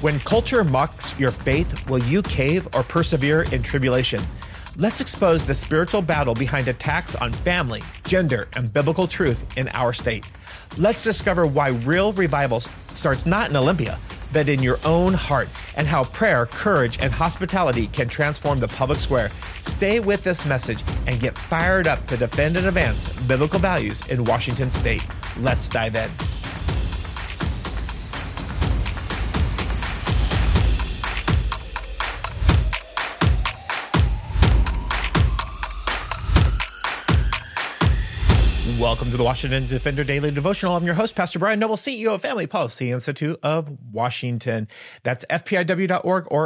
When culture mocks your faith, will you cave or persevere in tribulation? Let's expose the spiritual battle behind attacks on family, gender, and biblical truth in our state. Let's discover why real revival starts not in Olympia, but in your own heart, and how prayer, courage, and hospitality can transform the public square. Stay with this message and get fired up to defend and advance biblical values in Washington State. Let's dive in. Welcome to the Washington Defender Daily Devotional. I'm your host, Pastor Brian Noble, CEO of Family Policy Institute of Washington. That's fpiw.org or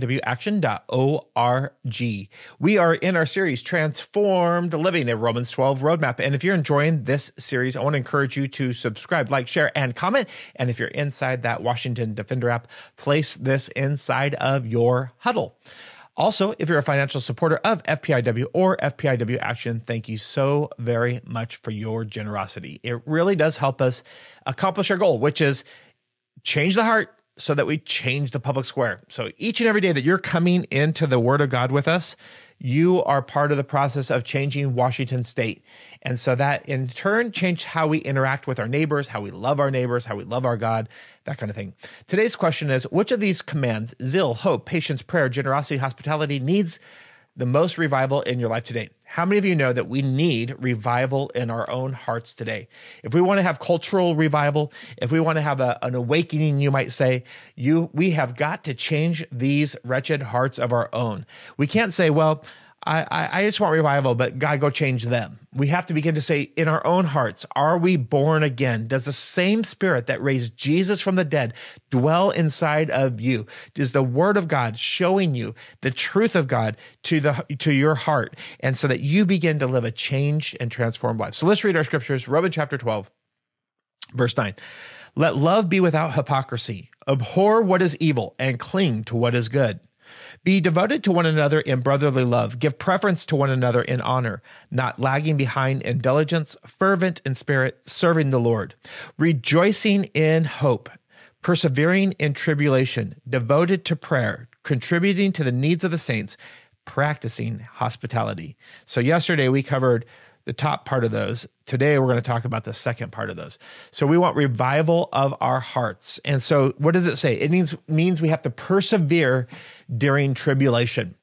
fpiwaction.org. We are in our series, Transformed Living, a Romans 12 Roadmap. And if you're enjoying this series, I want to encourage you to subscribe, like, share, and comment. And if you're inside that Washington Defender app, place this inside of your huddle. Also, if you're a financial supporter of FPIW or FPIW Action, thank you so very much for your generosity. It really does help us accomplish our goal, which is change the heart so that we change the public square. So each and every day that you're coming into the Word of God with us, you are part of the process of changing Washington State. And so that in turn changed how we interact with our neighbors, how we love our neighbors, how we love our God, that kind of thing. Today's question is, which of these commands, zeal, hope, patience, prayer, generosity, hospitality, needs the most revival in your life today? How many of you know that we need revival in our own hearts today? If we want to have cultural revival, if we want to have an awakening, you might say, we have got to change these wretched hearts of our own. We can't say, well, I just want revival, but God, go change them. We have to begin to say in our own hearts, are we born again? Does the same Spirit that raised Jesus from the dead dwell inside of you? Is the Word of God showing you the truth of God to your heart, and so that you begin to live a changed and transformed life? So let's read our scriptures. Romans chapter 12, verse 9. Let love be without hypocrisy. Abhor what is evil and cling to what is good. Be devoted to one another in brotherly love. Give preference to one another in honor, not lagging behind in diligence, fervent in spirit, serving the Lord, rejoicing in hope, persevering in tribulation, devoted to prayer, contributing to the needs of the saints, practicing hospitality. So yesterday we covered the top part of those. Today, we're going to talk about the second part of those. So we want revival of our hearts. And so what does it say? It means we have to persevere during tribulation.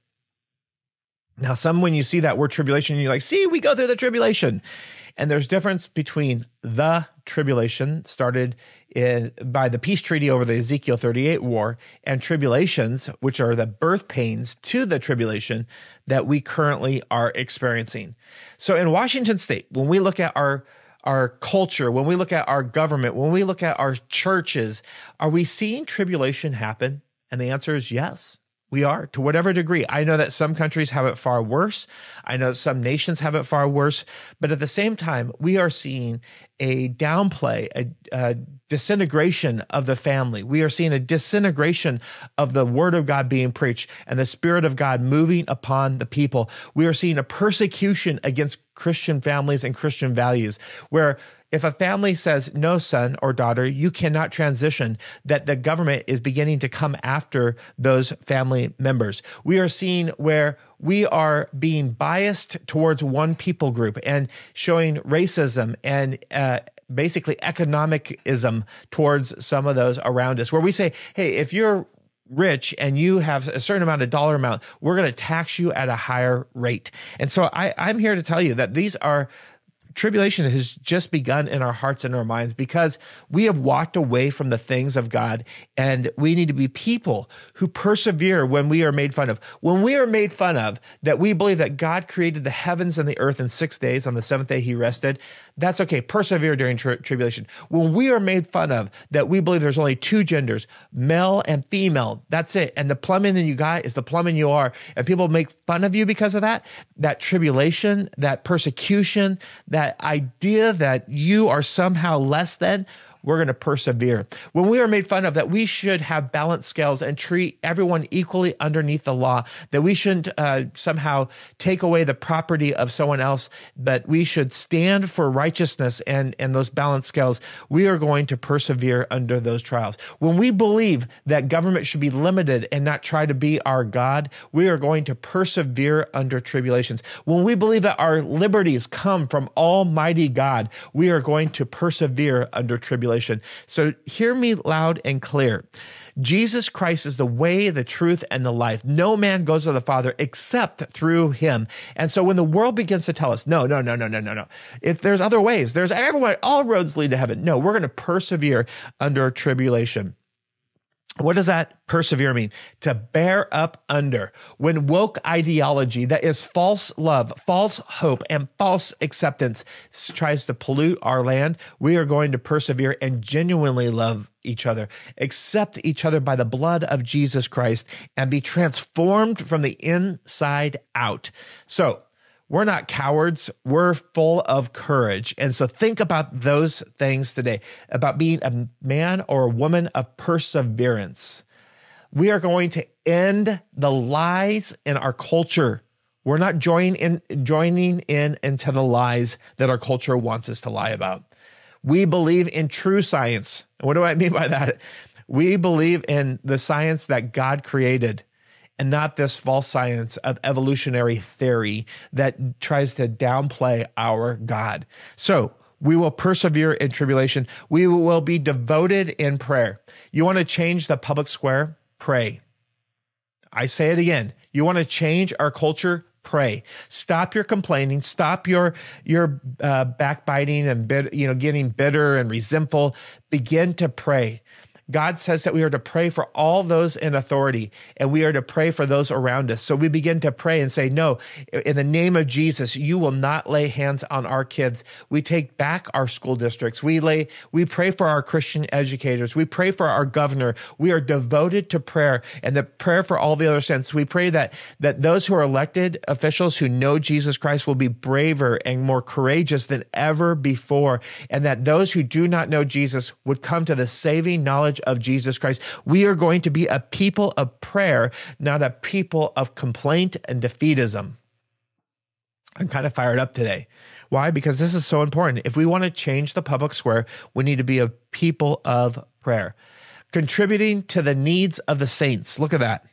Now, when you see that word tribulation, you're like, see, we go through the tribulation. And there's difference between the tribulation started by the peace treaty over the Ezekiel 38 war, and tribulations, which are the birth pains to the tribulation that we currently are experiencing. So in Washington State, when we look at our culture, when we look at our government, when we look at our churches, are we seeing tribulation happen? And the answer is yes. We are, to whatever degree. I know that some countries have it far worse. I know some nations have it far worse. But at the same time, we are seeing a downplay, a disintegration of the family. We are seeing a disintegration of the Word of God being preached and the Spirit of God moving upon the people. We are seeing a persecution against Christian families and Christian values, where if a family says, no, son or daughter, you cannot transition, that the government is beginning to come after those family members. We are seeing where we are being biased towards one people group and showing racism and basically economicism towards some of those around us, where we say, hey, if you're rich and you have a certain amount of dollar amount, we're going to tax you at a higher rate. And so I'm here to tell you that tribulation has just begun in our hearts and our minds because we have walked away from the things of God, and we need to be people who persevere when we are made fun of. When we are made fun of, that we believe that God created the heavens and the earth in 6 days, on the seventh day he rested, that's okay. Persevere during tribulation. When we are made fun of, that we believe there's only two genders, male and female, that's it. And the plumbing that you got is the plumbing you are. And people make fun of you because of that tribulation, that persecution, that idea that you are somehow less than. we're going to persevere. When we are made fun of, that we should have balanced scales and treat everyone equally underneath the law, that we shouldn't somehow take away the property of someone else, but we should stand for righteousness and those balanced scales, we are going to persevere under those trials. When we believe that government should be limited and not try to be our God, we are going to persevere under tribulations. When we believe that our liberties come from Almighty God, we are going to persevere under tribulation. So hear me loud and clear. Jesus Christ is the way, the truth, and the life. No man goes to the Father except through him. And so when the world begins to tell us, no, if there's other ways, there's everywhere, all roads lead to heaven. No, we're going to persevere under tribulation. What does that persevere mean? To bear up under. When woke ideology, that is false love, false hope, and false acceptance tries to pollute our land, we are going to persevere and genuinely love each other, accept each other by the blood of Jesus Christ, and be transformed from the inside out. So, we're not cowards. We're full of courage. And so think about those things today, about being a man or a woman of perseverance. We are going to end the lies in our culture. We're not joining in into the lies that our culture wants us to lie about. We believe in true science. And what do I mean by that? We believe in the science that God created, and not this false science of evolutionary theory that tries to downplay our God. So we will persevere in tribulation. We will be devoted in prayer. You want to change the public square? Pray. I say it again. You want to change our culture? Pray. Stop your complaining. Stop your backbiting and getting bitter and resentful. Begin to pray. God says that we are to pray for all those in authority, and we are to pray for those around us. So we begin to pray and say, no, in the name of Jesus, you will not lay hands on our kids. We take back our school districts. We pray for our Christian educators. We pray for our governor. We are devoted to prayer and the prayer for all the other saints. We pray that those who are elected officials who know Jesus Christ will be braver and more courageous than ever before, and that those who do not know Jesus would come to the saving knowledge of Jesus Christ. We are going to be a people of prayer, not a people of complaint and defeatism. I'm kind of fired up today. Why? Because this is so important. If we want to change the public square, we need to be a people of prayer, contributing to the needs of the saints. Look at that.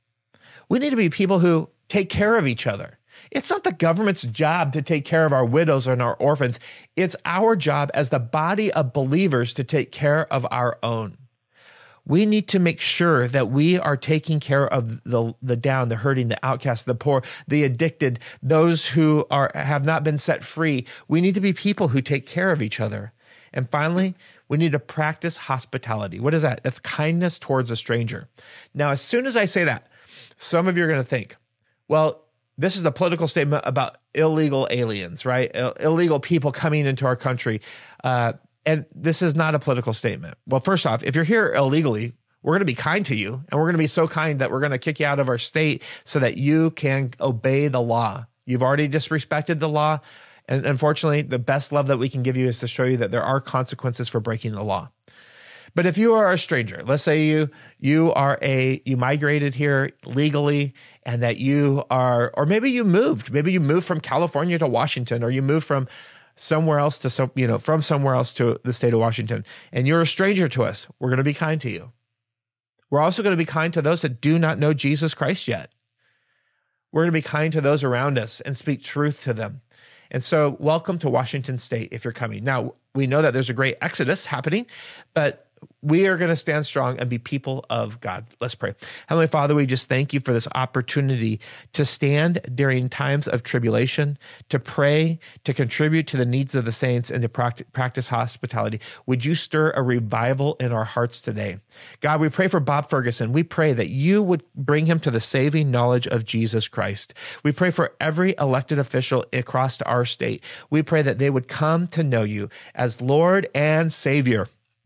We need to be people who take care of each other. It's not the government's job to take care of our widows and our orphans. It's our job as the body of believers to take care of our own. We need to make sure that we are taking care of the down, the hurting, the outcast, the poor, the addicted, those who have not been set free. We need to be people who take care of each other. And finally, we need to practice hospitality. What is that? That's kindness towards a stranger. Now, as soon as I say that, some of you are going to think, well, this is a political statement about illegal aliens, right? Illegal people coming into our country. And this is not a political statement. Well, first off, if you're here illegally, we're going to be kind to you, and we're going to be so kind that we're going to kick you out of our state so that you can obey the law. You've already disrespected the law, and unfortunately, the best love that we can give you is to show you that there are consequences for breaking the law. But if you are a stranger, let's say you migrated here legally, and that you are, or maybe you moved from California to Washington, or you moved from somewhere else to from somewhere else to the state of Washington, and you're a stranger to us, we're going to be kind to you. We're also going to be kind to those that do not know Jesus Christ yet. We're going to be kind to those around us and speak truth to them. And so welcome to Washington State if you're coming. Now, we know that there's a great exodus happening, but we are going to stand strong and be people of God. Let's pray. Heavenly Father, we just thank you for this opportunity to stand during times of tribulation, to pray, to contribute to the needs of the saints, and to practice hospitality. Would you stir a revival in our hearts today? God, we pray for Bob Ferguson. We pray that you would bring him to the saving knowledge of Jesus Christ. We pray for every elected official across our state. We pray that they would come to know you as Lord and Savior.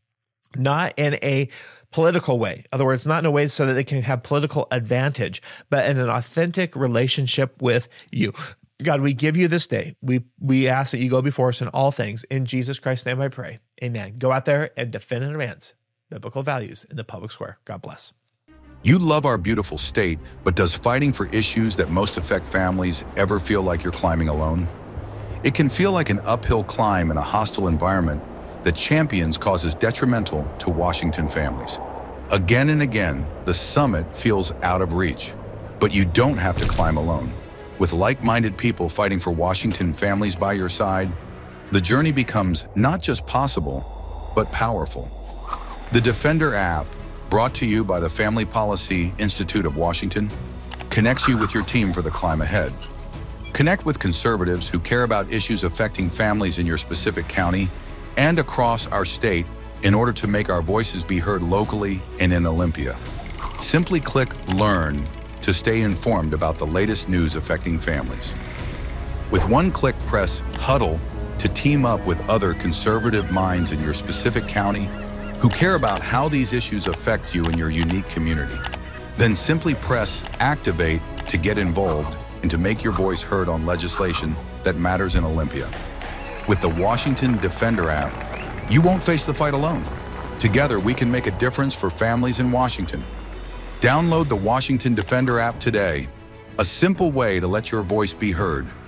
Not in a political way. In other words, not in a way so that they can have political advantage, but in an authentic relationship with you. God, we give you this day. We ask that you go before us in all things. In Jesus Christ's name I pray. Amen. Go out there and defend and advance biblical values in the public square. God bless. You love our beautiful state, but does fighting for issues that most affect families ever feel like you're climbing alone? It can feel like an uphill climb in a hostile environment that champions causes detrimental to Washington families. Again and again, the summit feels out of reach, but you don't have to climb alone. With like-minded people fighting for Washington families by your side, the journey becomes not just possible, but powerful. The Defender app, brought to you by the Family Policy Institute of Washington, connects you with your team for the climb ahead. Connect with conservatives who care about issues affecting families in your specific county and across our state in order to make our voices be heard locally and in Olympia. Simply click Learn to stay informed about the latest news affecting families. With one click, press Huddle to team up with other conservative minds in your specific county who care about how these issues affect you in your unique community. Then simply press Activate to get involved and to make your voice heard on legislation that matters in Olympia. With the Washington Defender app, you won't face the fight alone. Together, we can make a difference for families in Washington. Download the Washington Defender app today, a simple way to let your voice be heard.